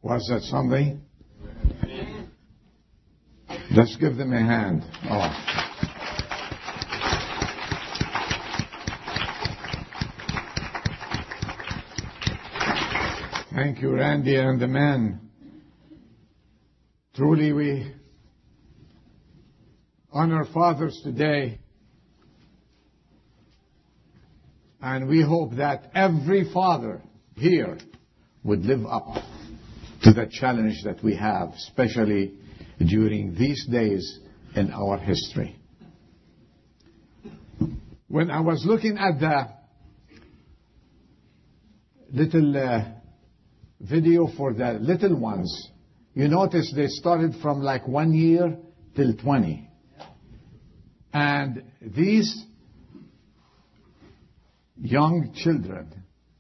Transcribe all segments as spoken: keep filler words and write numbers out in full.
Was that something? Let's give them a hand. Oh. Thank you, Randy and the men. Truly, we honor fathers today, and we hope that every father here would live up to the challenge that we have, especially during these days in our history. When I was looking at the little uh, video for the little ones, you notice they started from like one year till twenty. And these young children,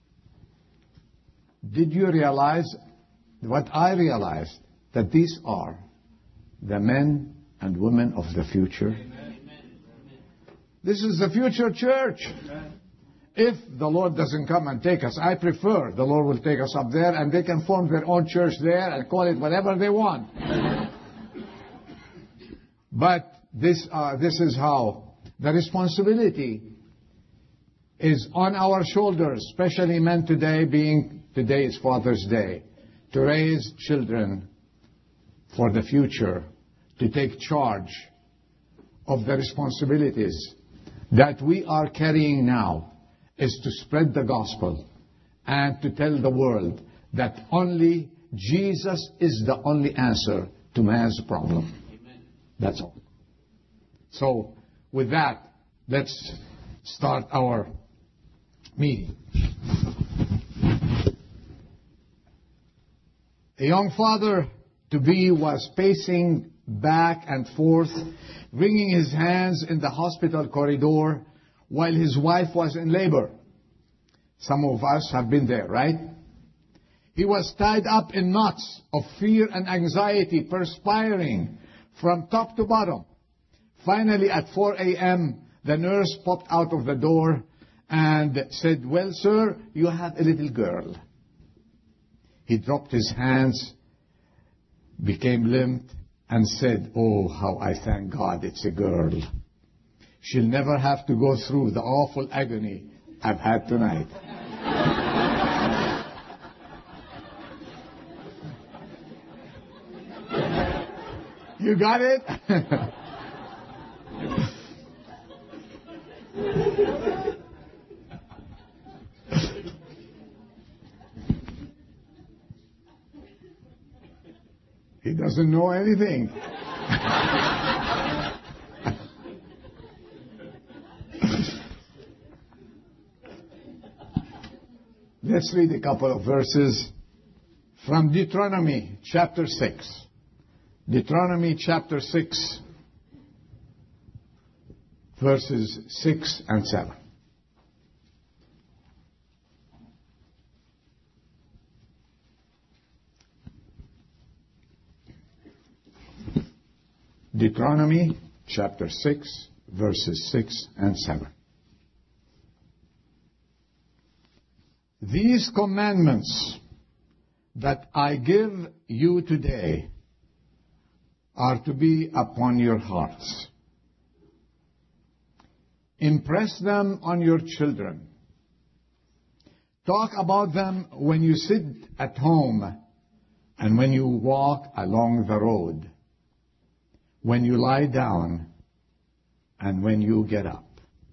did you realize what I realized? That these are the men and women of the future. Amen. This is the future church. Amen. If the Lord doesn't come and take us, I prefer the Lord will take us up there and they can form their own church there and call it whatever they want. But this, uh, this is how the responsibility is on our shoulders, especially men today, being today is Father's Day, to raise children for the future, to take charge of the responsibilities that we are carrying now, is to spread the gospel and to tell the world that only Jesus is the only answer to man's problem. Amen. That's all. So, with that, let's start our meeting. A young father-to-be was pacing back and forth, wringing his hands in the hospital corridor while his wife was in labor. Some of us have been there, right? He was tied up in knots of fear and anxiety, perspiring from top to bottom. Finally, at four a.m., the nurse popped out of the door and said, "Well, sir, you have a little girl." He dropped his hands, became limp, and said, "Oh, how I thank God it's a girl. She'll never have to go through the awful agony I've had tonight." You got it? He doesn't know anything. Let's read a couple of verses from Deuteronomy chapter six. Deuteronomy chapter six, verses six and seven. Deuteronomy chapter six, verses six and seven. These commandments that I give you today are to be upon your hearts. Impress them on your children. Talk about them when you sit at home and when you walk along the road, when you lie down and when you get up.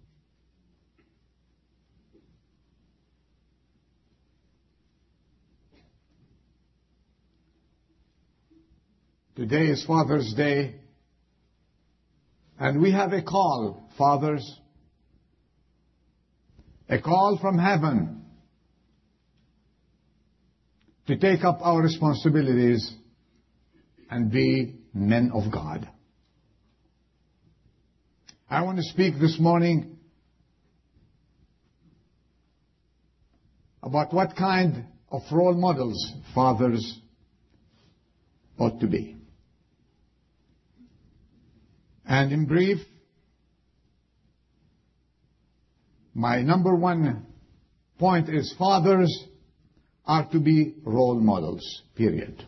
Today is Father's Day, and we have a call, fathers, a call from heaven to take up our responsibilities and be men of God. I want to speak this morning about what kind of role models fathers ought to be. And in brief, my number one point is fathers are to be role models, period.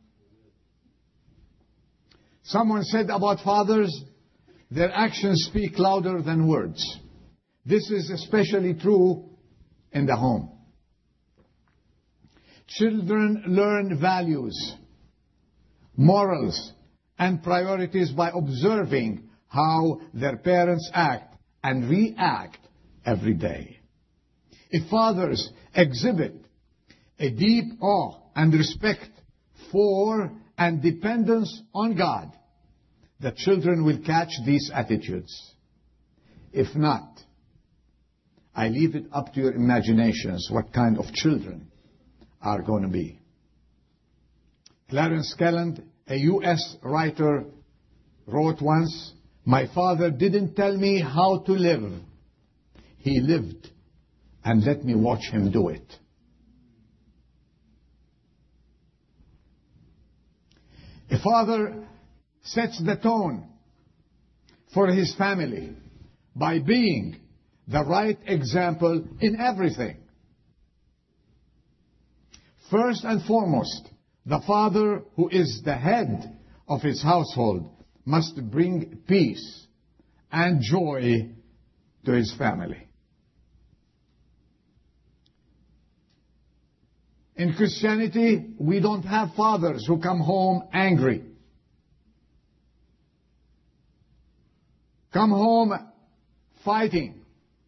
Someone said about fathers, their actions speak louder than words. This is especially true in the home. Children learn values, morals, and priorities by observing how their parents act and react every day. If fathers exhibit a deep awe and respect for and dependence on God, the children will catch these attitudes. If not, I leave it up to your imaginations what kind of children are going to be. Clarence Kelland, a U S writer, wrote once, "My father didn't tell me how to live. He lived and let me watch him do it." A father sets the tone for his family by being the right example in everything. First and foremost, the father who is the head of his household must bring peace and joy to his family. In Christianity, we don't have fathers who come home angry. Come home fighting.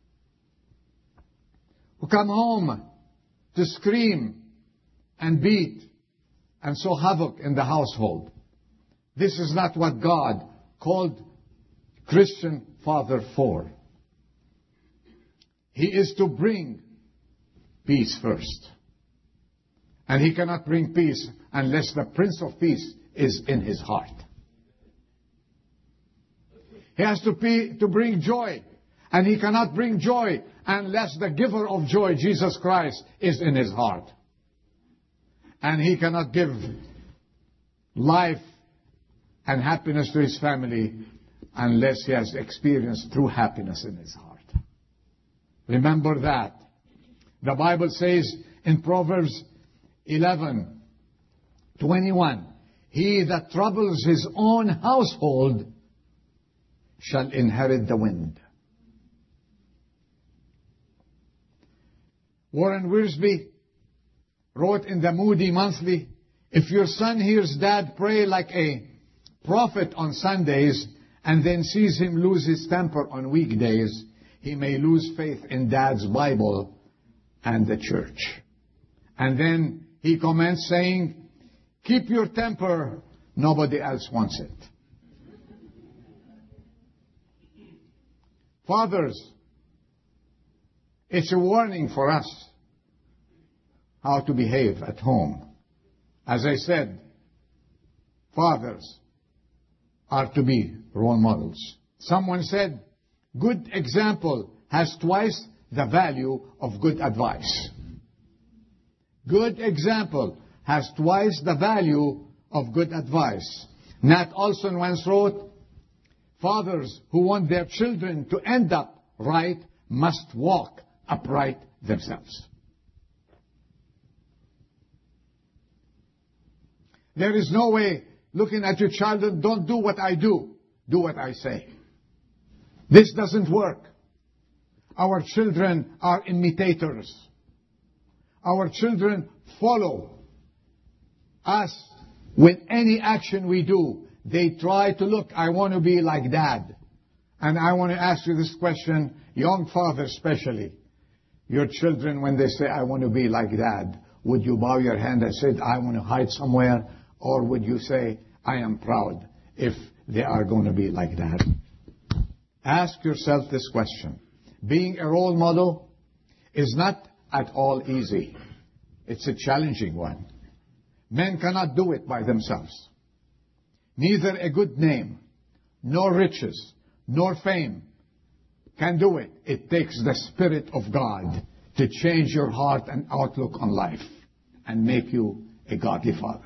Who come home to scream and beat and sow havoc in the household. This is not what God called Christian father for. He is to bring peace first. And he cannot bring peace unless the Prince of Peace is in his heart. He has to, be, to bring joy. And he cannot bring joy unless the giver of joy, Jesus Christ, is in his heart. And he cannot give life and happiness to his family unless he has experienced true happiness in his heart. Remember that. The Bible says in Proverbs eleven twenty-one, "He that troubles his own household shall inherit the wind." Warren Wiersbe wrote in the Moody Monthly, "If your son hears dad pray like a prophet on Sundays and then sees him lose his temper on weekdays, he may lose faith in dad's Bible and the church." And then he comments saying, "Keep your temper, nobody else wants it." Fathers, it's a warning for us how to behave at home. As I said, fathers are to be role models. Someone said, "Good example has twice the value of good advice." Good example has twice the value of good advice. Nat Olson once wrote, "Fathers who want their children to end up right must walk upright themselves." There is no way looking at your child and don't do what I do, do what I say. This doesn't work. Our children are imitators. Our children follow us with any action we do. They try to look, I want to be like dad. And I want to ask you this question, young fathers especially. Your children, when they say, I want to be like dad, would you bow your hand and say, I want to hide somewhere? Or would you say, I am proud if they are going to be like dad? Ask yourself this question. Being a role model is not at all easy. It's a challenging one. Men cannot do it by themselves. Neither a good name, nor riches, nor fame can do it. It takes the Spirit of God to change your heart and outlook on life and make you a godly father.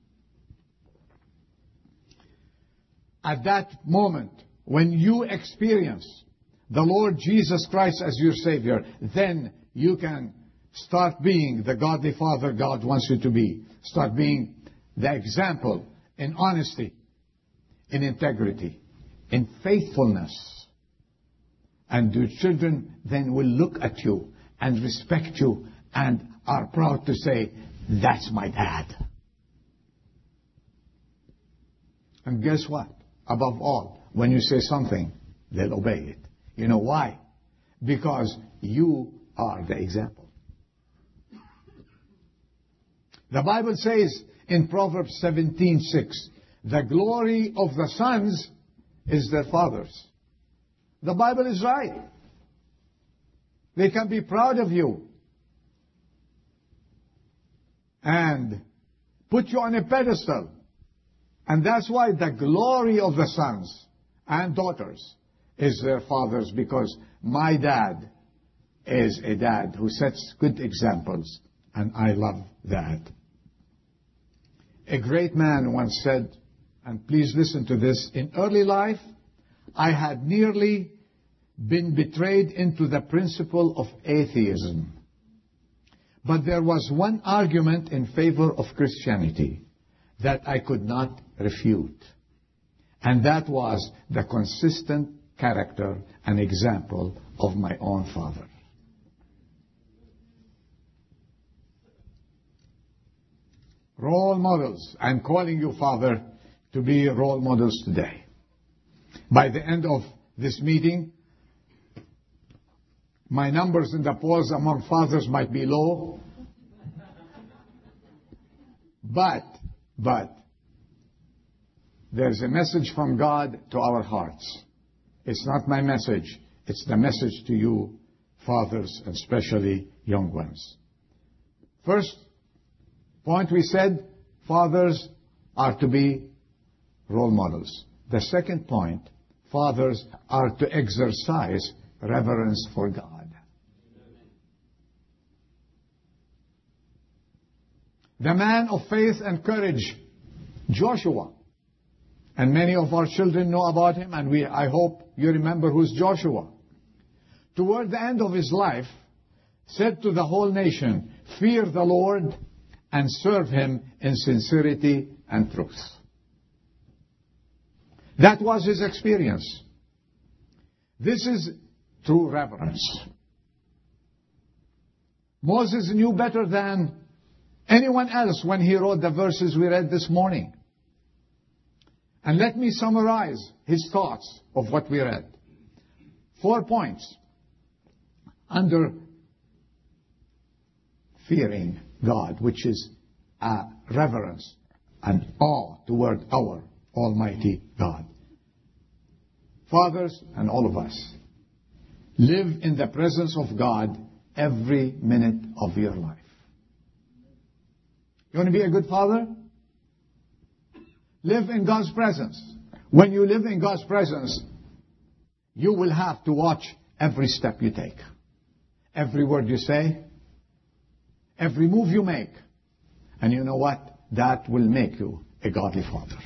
At that moment, when you experience the Lord Jesus Christ as your Savior, then you can Start being the godly father God wants you to be. Start being the example in honesty, in integrity, in faithfulness. And your children then will look at you and respect you and are proud to say, that's my dad. And guess what? Above all, when you say something, they'll obey it. You know why? Because you are the example. The Bible says in Proverbs seventeen six, the glory of the sons is their fathers. The Bible is right. They can be proud of you and put you on a pedestal. And that's why the glory of the sons and daughters is their fathers, because my dad is a dad who sets good examples, and I love that. A great man once said, and please listen to this, in early life, I had nearly been betrayed into the principle of atheism. But there was one argument in favor of Christianity that I could not refute. And that was the consistent character and example of my own father. Role models. I'm calling you, Father, to be role models today. By the end of this meeting, my numbers in the polls among fathers might be low. But, but, there's a message from God to our hearts. It's not my message. It's the message to you, fathers, and especially young ones. First point we said, fathers are to be role models. The second point, fathers are to exercise reverence for God. The man of faith and courage, Joshua. And many of our children know about him, and we, I hope you remember who's Joshua. Toward the end of his life, said to the whole nation, fear the Lord and serve him in sincerity and truth. That was his experience. This is true reverence. Moses knew better than anyone else when he wrote the verses we read this morning. And let me summarize his thoughts of what we read. Four points. Under fearing God, which is a reverence and awe toward our Almighty God. Fathers and all of us, live in the presence of God every minute of your life. You want to be a good father? Live in God's presence. When you live in God's presence, you will have to watch every step you take, every word you say, every move you make. And you know what? That will make you a godly father.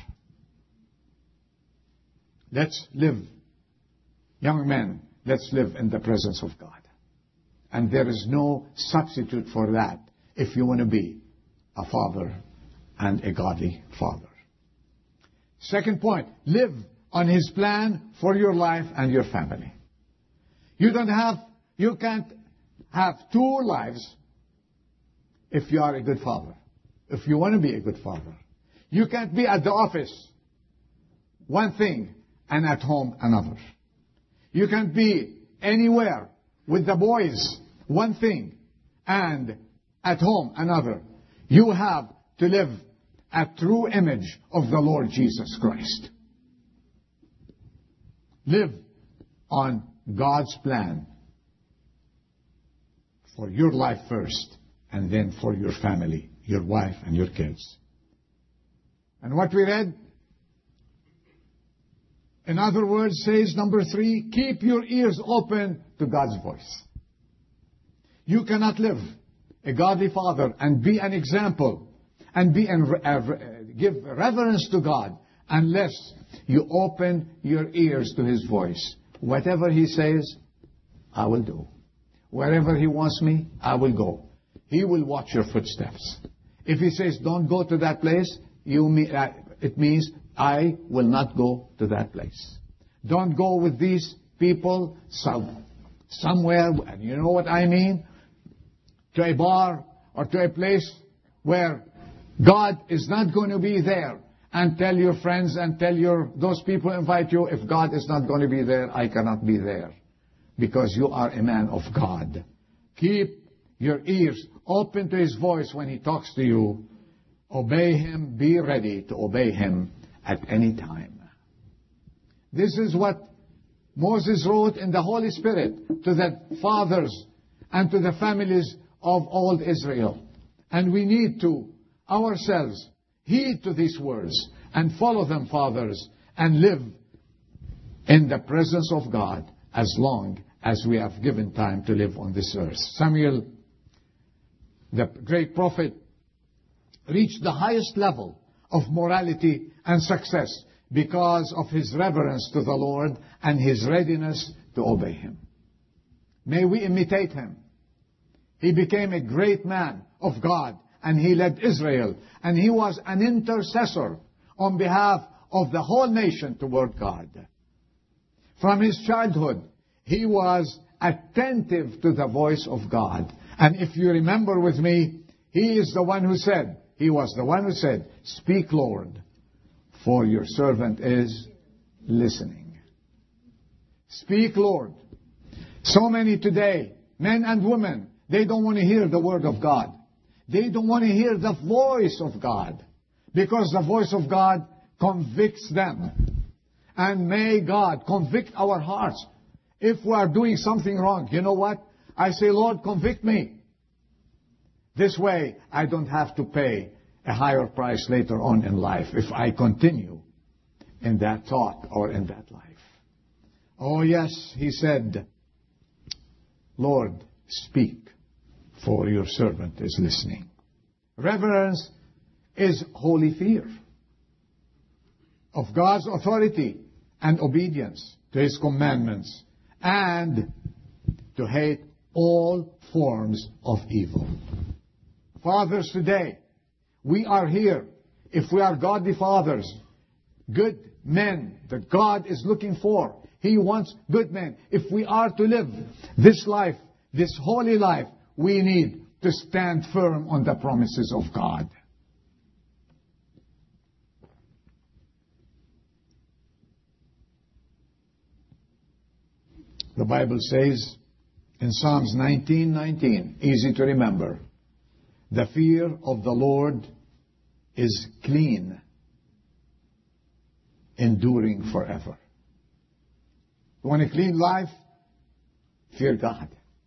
Let's live, young men, let's live in the presence of God. And there is no substitute for that if you want to be a father and a godly father. Second point, live on His plan for your life and your family. You don't have, you can't have two lives if you are a good father. If you want to be a good father. You can't be at the office one thing and at home another. You can't be anywhere with the boys one thing and at home another. You have to live a true image of the Lord Jesus Christ. Live on God's plan for your life first, and then for your family, your wife and your kids. And what we read, in other words, says number three, keep your ears open to God's voice. You cannot live a godly father and be an example and be an, uh, give reverence to God unless you open your ears to His voice. Whatever He says, I will do. Wherever He wants me, I will go. He will watch your footsteps. If He says, don't go to that place, you mean, uh, it means, I will not go to that place. Don't go with these people some, somewhere, and you know what I mean? To a bar or to a place where God is not going to be there. And tell your friends and tell your those people who invite you, if God is not going to be there, I cannot be there. Because you are a man of God. Keep your ears open to His voice when He talks to you. Obey Him. Be ready to obey Him at any time. This is what Moses wrote in the Holy Spirit to the fathers and to the families of old Israel. And we need to ourselves heed to these words and follow them, fathers, and live in the presence of God as long as we have given time to live on this earth. Samuel, the great prophet, reached the highest level of morality and success because of his reverence to the Lord and his readiness to obey Him. May we imitate him. He became a great man of God, and he led Israel, and he was an intercessor on behalf of the whole nation toward God. From his childhood, he was attentive to the voice of God. And if you remember with me, he is the one who said, he was the one who said, "Speak, Lord, for your servant is listening." Speak, Lord. So many today, men and women, they don't want to hear the word of God. They don't want to hear the voice of God, because the voice of God convicts them. And may God convict our hearts if we are doing something wrong. You know what? I say, Lord, convict me. This way, I don't have to pay a higher price later on in life if I continue in that thought or in that life. Oh yes, he said, Lord, speak, for your servant is listening. Reverence is holy fear of God's authority and obedience to His commandments, and to hate all forms of evil. Fathers today, we are here. If we are godly fathers, good men that God is looking for, He wants good men. If we are to live this life, this holy life, we need to stand firm on the promises of God. The Bible says in Psalms nineteen nineteen, easy to remember, the fear of the Lord is clean, enduring forever. You want a clean life? Fear God.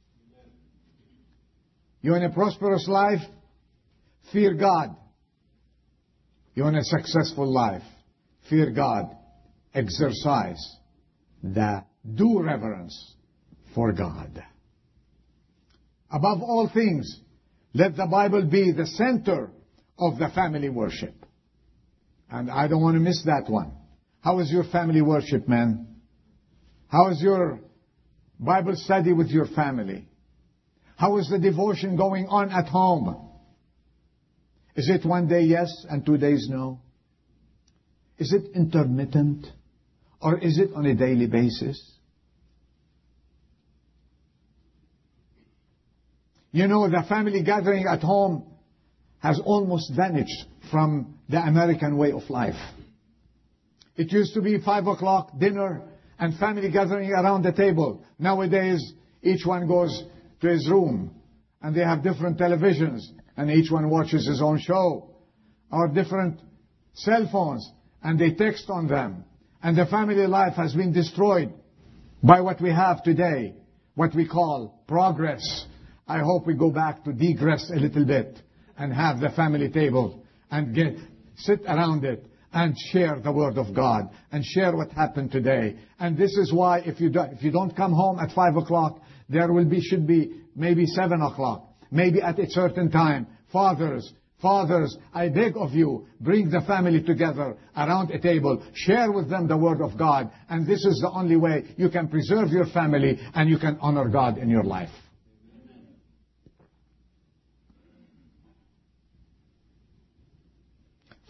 You want a prosperous life? Fear God. You want a successful life? Fear God. Exercise the due reverence for God. Above all things, let the Bible be the center of the family worship. And I don't want to miss that one. How is your family worship, man? How is your Bible study with your family? How is the devotion going on at home? Is it one day yes and two days no? Is it intermittent? Or is it on a daily basis? You know, the family gathering at home has almost vanished from the American way of life. It used to be five o'clock dinner and family gathering around the table. Nowadays, each one goes to his room and they have different televisions and each one watches his own show, or different cell phones, and they text on them. And the family life has been destroyed by what we have today, what we call progress. I hope we go back to digress a little bit and have the family table and get sit around it and share the Word of God and share what happened today. And this is why if you don't, if you don't come home at five o'clock, there will be should be maybe seven o'clock, maybe at a certain time. Fathers, fathers, I beg of you, bring the family together around a table, share with them the Word of God, and this is the only way you can preserve your family and you can honor God in your life.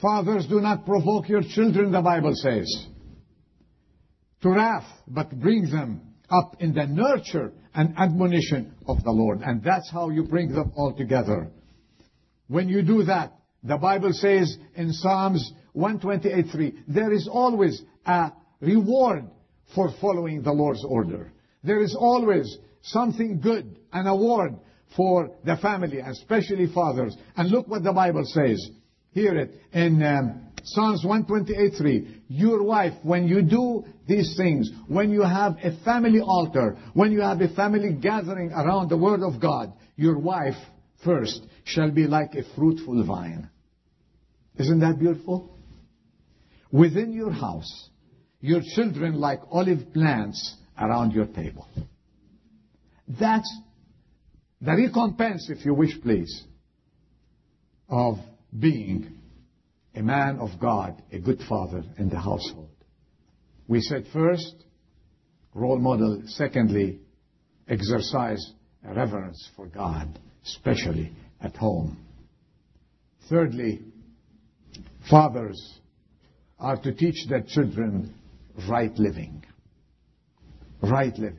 Fathers, do not provoke your children, the Bible says, to wrath, but bring them up in the nurture and admonition of the Lord. And that's how you bring them all together. When you do that, the Bible says in Psalms one twenty-eight three, there is always a reward for following the Lord's order. There is always something good, an award for the family, especially fathers. And look what the Bible says. Hear it in um, Psalms one twenty-eight three. Your wife, when you do these things, when you have a family altar, when you have a family gathering around the Word of God, your wife first shall be like a fruitful vine. Isn't that beautiful? Within your house, your children like olive plants around your table. That's the recompense, if you wish, please, of being a man of God, a good father in the household. We said first, role model. Secondly, exercise a reverence for God, especially at home. Thirdly, fathers are to teach their children right living. Right living.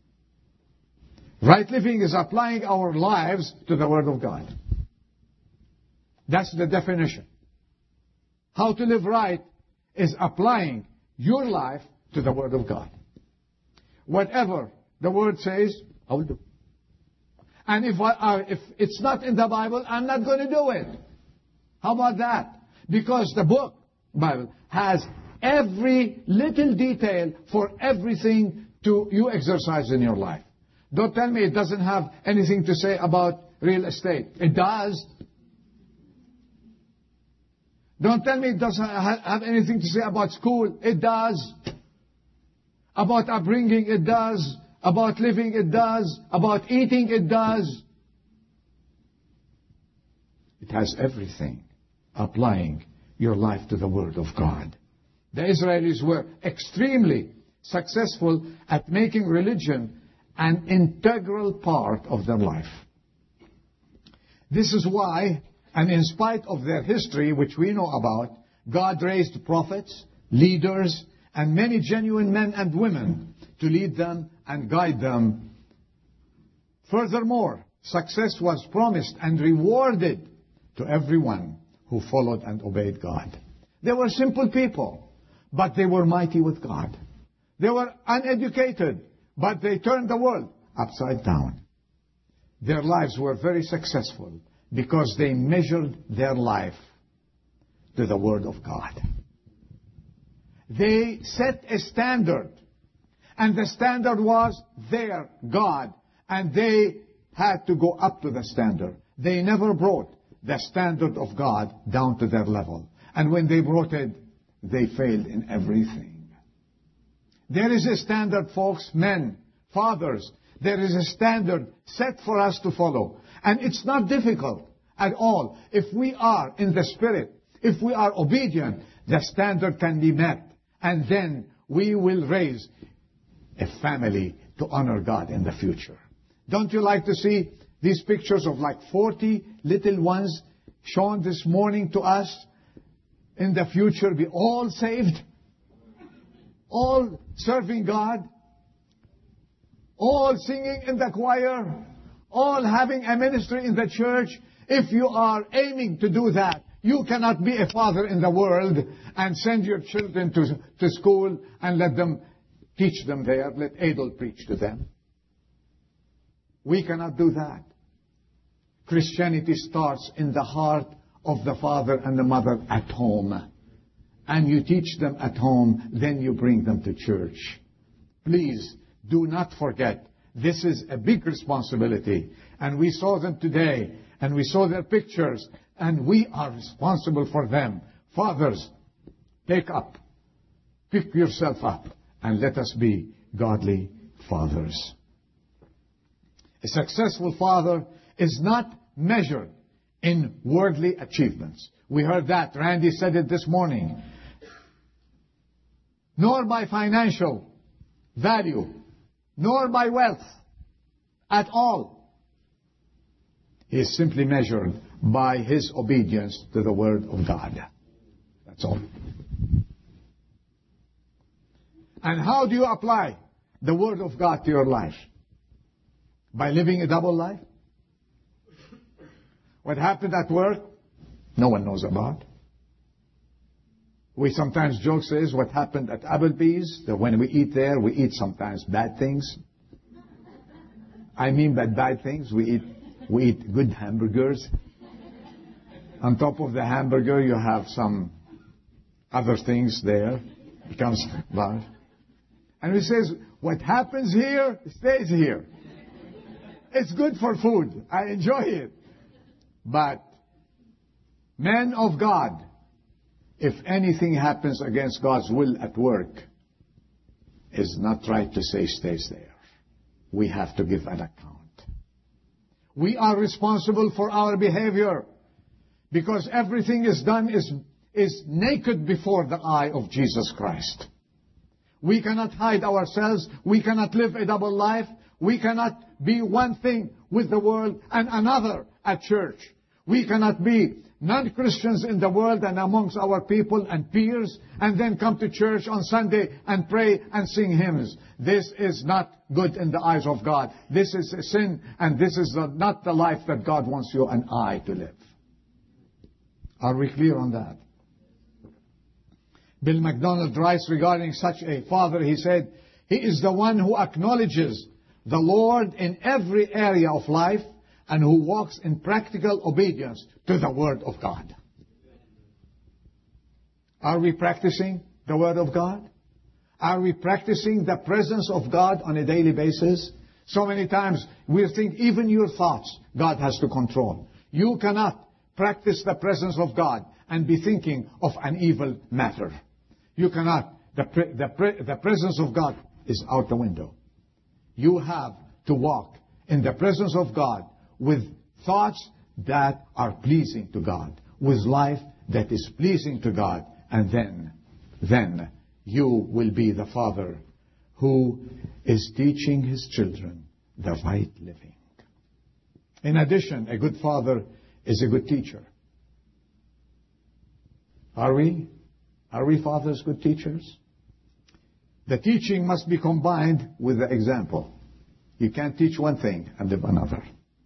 Right living is applying our lives to the Word of God. That's the definition. How to live right is applying your life to the Word of God. Whatever the Word says, I will do. And if, I, uh, if it's not in the Bible, I'm not going to do it. How about that? Because the book, Bible, has every little detail for everything to you exercise in your life. Don't tell me it doesn't have anything to say about real estate. It does. Don't tell me it doesn't have anything to say about school. It does. About upbringing, it does. About living, it does. About eating, it does. It has everything. Applying your life to the Word of God. The Israelis were extremely successful at making religion an integral part of their life. This is why, and in spite of their history, which we know about, God raised prophets, leaders, and many genuine men and women to lead them and guide them. Furthermore, success was promised and rewarded to everyone who followed and obeyed God. They were simple people, but they were mighty with God. They were uneducated, but they turned the world upside down. Their lives were very successful because they measured their life to the Word of God. They set a standard, and the standard was their God, and they had to go up to the standard. They never brought the standard of God down to their level. And when they brought it, they failed in everything. There is a standard, folks, men, fathers. There is a standard set for us to follow. And it's not difficult at all. If we are in the Spirit, if we are obedient, the standard can be met. And then we will raise a family to honor God in the future. Don't you like to see these pictures of like forty little ones shown this morning to us? In the future, be all saved, all serving God, all singing in the choir, all having a ministry in the church. If you are aiming to do that, you cannot be a father in the world and send your children to, to school and let them teach them there. Let Adel preach to them. We cannot do that. Christianity starts in the heart of the father and the mother at home. And you teach them at home, then you bring them to church. Please do not forget, this is a big responsibility. And we saw them today, and we saw their pictures, and we are responsible for them. Fathers, take up, pick yourself up, and let us be godly fathers. A successful father is not measured in worldly achievements. We heard that. Randy said it this morning. Nor by financial value, nor by wealth at all. He is simply measured by his obedience to the Word of God. That's all. And how do you apply the Word of God to your life? By living a double life? What happened at work, no one knows about. We sometimes joke, says, what happened at Applebee's, that when we eat there, we eat sometimes bad things. I mean by bad things, we eat, we eat good hamburgers. On top of the hamburger, you have some other things there. It becomes bad. And he says, what happens here stays here. It's good for food. I enjoy it. But men of God, if anything happens against God's will at work, it's not right to say stays there. We have to give an account. We are responsible for our behavior because everything is done is, is naked before the eye of Jesus Christ. We cannot hide ourselves. We cannot live a double life. We cannot be one thing with the world and another at church. We cannot be non-Christians in the world and amongst our people and peers and then come to church on Sunday and pray and sing hymns. This is not good in the eyes of God. This is a sin, and this is not the life that God wants you and I to live. Are we clear on that? Bill MacDonald writes regarding such a father, he said, he is the one who acknowledges the Lord in every area of life and who walks in practical obedience to the Word of God. Are we practicing the Word of God? Are we practicing the presence of God on a daily basis? So many times we think even your thoughts God has to control. You cannot practice the presence of God and be thinking of an evil matter. You cannot. The, pre- the, pre- the presence of God is out the window. You have to walk in the presence of God with thoughts that are pleasing to God, with life that is pleasing to God, and then, then you will be the father who is teaching his children the right living. In addition, a good father is a good teacher. Are we? Are we fathers good teachers? The teaching must be combined with the example. You can't teach one thing and live another.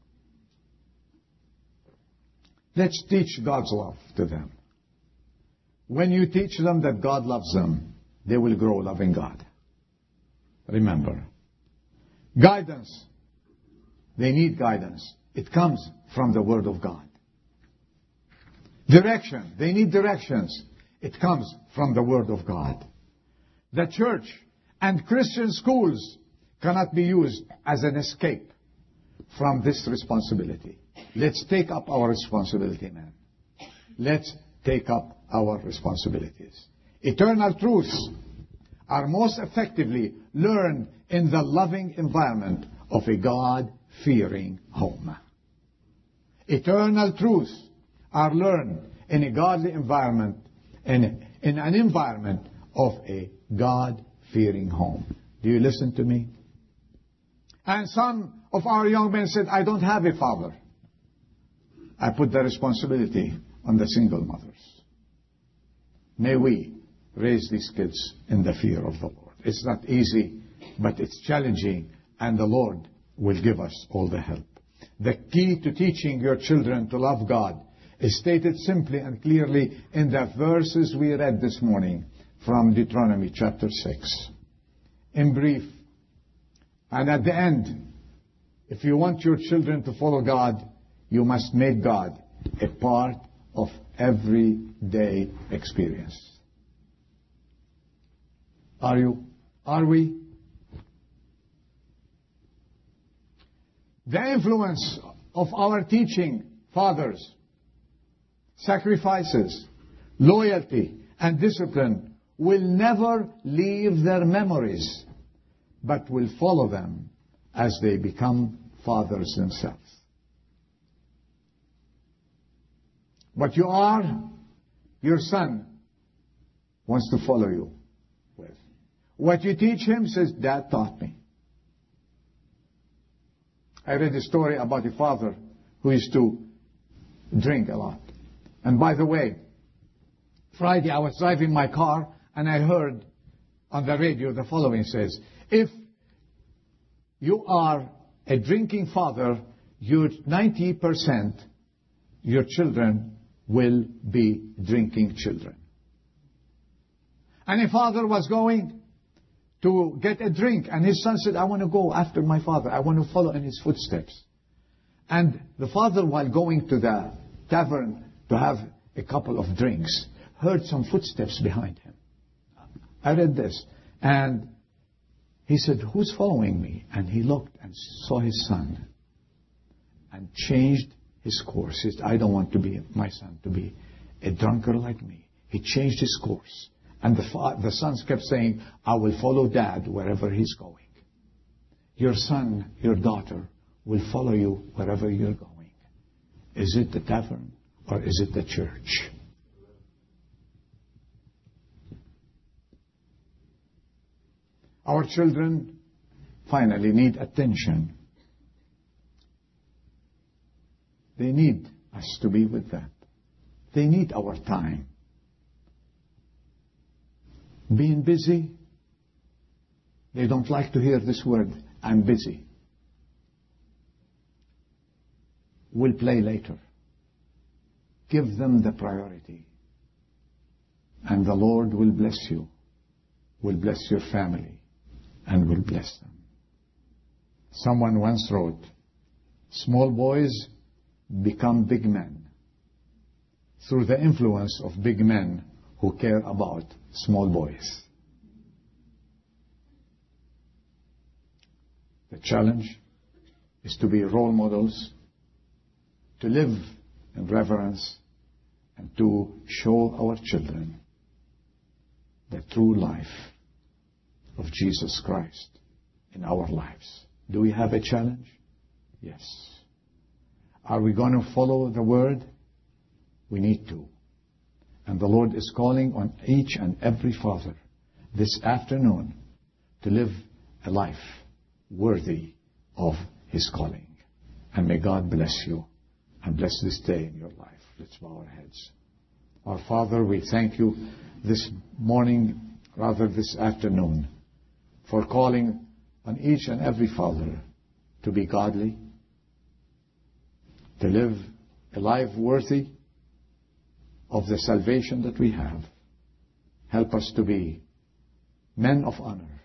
Let's teach God's love to them. When you teach them that God loves them, they will grow loving God. Remember, guidance. They need guidance. It comes from the Word of God. Direction. They need directions. It comes from the Word of God. The church and Christian schools cannot be used as an escape from this responsibility. Let's take up our responsibility, man. Let's take up our responsibilities. Eternal truths are most effectively learned in the loving environment of a God-fearing home. Eternal truths are learned in a godly environment, in, in an environment of a God-fearing home. Do you listen to me? And some of our young men said, I don't have a father. I put the responsibility on the single mothers. May we raise these kids in the fear of the Lord. It's not easy, but it's challenging, and the Lord will give us all the help. The key to teaching your children to love God is stated simply and clearly in the verses we read this morning from Deuteronomy chapter six. In brief, and at the end, if you want your children to follow God, you must make God a part of everyday experience. Are you? Are we? The influence of our teaching, fathers, sacrifices, loyalty, and discipline will never leave their memories, but will follow them as they become fathers themselves. What you are, your son wants to follow you with. What you teach him says, Dad taught me. I read a story about a father who used to drink a lot. And by the way, Friday, I was driving my car, and I heard on the radio the following says, if you are a drinking father, your ninety percent your children will be drinking children. And a father was going to get a drink, and his son said, I want to go after my father. I want to follow in his footsteps. And the father, while going to the tavern to have a couple of drinks, heard some footsteps behind him. I read this, and he said, who's following me? And he looked and saw his son and changed his course. He said, I don't want to be my son to be a drunkard like me. He changed his course. And the, fa- the sons kept saying, I will follow dad wherever he's going. Your son, your daughter will follow you wherever you're going. Is it the tavern or is it the church? Our children finally need attention. They need us to be with them. They need our time. Being busy, they don't like to hear this word, I'm busy. We'll play later. Give them the priority. And the Lord will bless you, will bless your family, and will bless them. Someone once wrote, small boys become big men through the influence of big men who care about small boys. The challenge is to be role models, to live in reverence, and to show our children the true life of Jesus Christ in our lives. Do we have a challenge? Yes. Are we going to follow the word? We need to. And the Lord is calling on each and every father this afternoon to live a life worthy of His calling. And may God bless you and bless this day in your life. Let's bow our heads. Our Father, we thank you this morning, rather this afternoon, for calling on each and every father to be godly, to live a life worthy of the salvation that we have. Help us to be men of honor,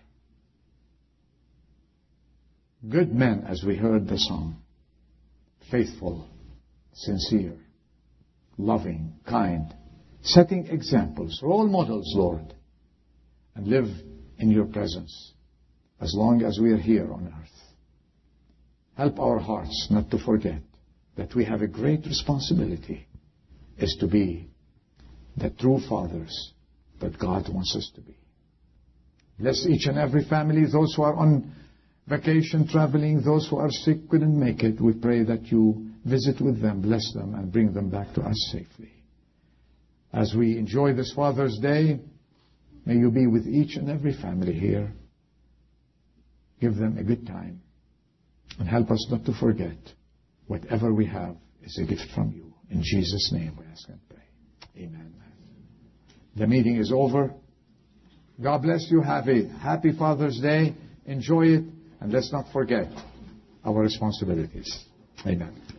good men, as we heard the song, faithful, sincere, loving, kind, setting examples, role models, Lord, and live in your presence as long as we are here on earth. Help our hearts not to forget that we have a great responsibility, is to be the true fathers that God wants us to be. Bless each and every family, those who are on vacation, traveling, those who are sick, couldn't make it. We pray that you visit with them, bless them, and bring them back to us safely. As we enjoy this Father's Day, may you be with each and every family here. Give them a good time. And help us not to forget, whatever we have is a gift from you. In Jesus' name we ask and pray. Amen. The meeting is over. God bless you. Have a happy Father's Day. Enjoy it. And let's not forget our responsibilities. Amen.